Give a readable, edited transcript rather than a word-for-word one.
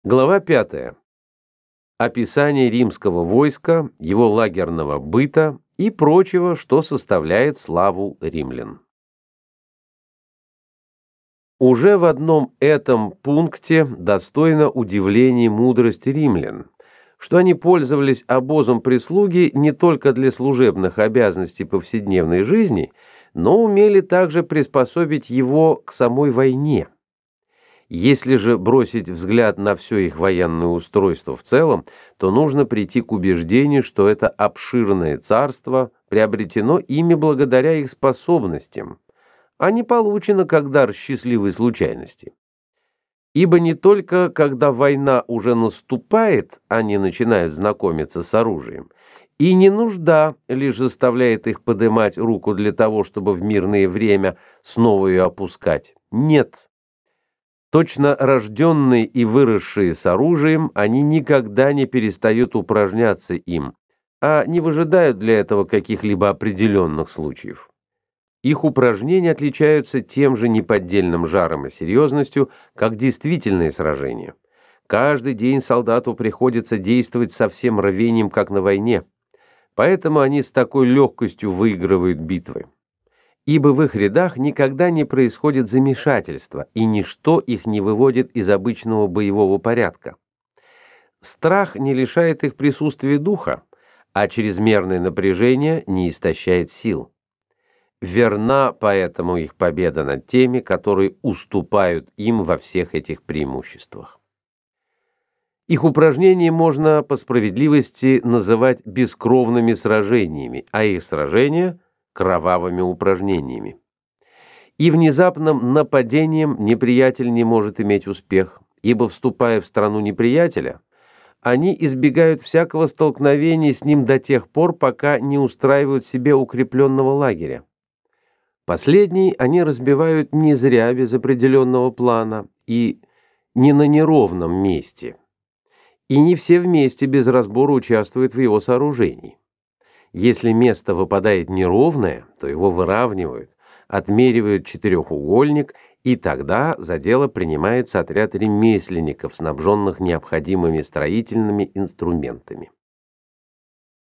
Глава 5. Описание римского войска, его лагерного быта и прочего, что составляет славу римлян. Уже в одном этом пункте достойна удивления мудрость римлян, что они пользовались обозом прислуги не только для служебных обязанностей повседневной жизни, но умели также приспособить его к самой войне. Если же бросить взгляд на все их военное устройство в целом, то нужно прийти к убеждению, что это обширное царство приобретено ими благодаря их способностям, а не получено как дар счастливой случайности. Ибо не только когда война уже наступает, они начинают знакомиться с оружием, и не нужда лишь заставляет их поднимать руку для того, чтобы в мирное время снова ее опускать. Нет. Точно рожденные и выросшие с оружием, они никогда не перестают упражняться им, а не выжидают для этого каких-либо определенных случаев. Их упражнения отличаются тем же неподдельным жаром и серьезностью, как действительные сражения. Каждый день солдату приходится действовать со всем рвением, как на войне, поэтому они с такой легкостью выигрывают битвы. Ибо в их рядах никогда не происходит замешательства, и ничто их не выводит из обычного боевого порядка. Страх не лишает их присутствия духа, а чрезмерное напряжение не истощает сил. Верна поэтому их победа над теми, которые уступают им во всех этих преимуществах. Их упражнения можно по справедливости называть бескровными сражениями, а их сражения – кровавыми упражнениями. И внезапным нападением неприятель не может иметь успех, ибо, вступая в страну неприятеля, они избегают всякого столкновения с ним до тех пор, пока не устраивают себе укрепленного лагеря. Последний они разбивают не зря без определенного плана и не на неровном месте, и не все вместе без разбора участвуют в его сооружении. Если место выпадает неровное, то его выравнивают, отмеривают четырехугольник, и тогда за дело принимается отряд ремесленников, снабженных необходимыми строительными инструментами.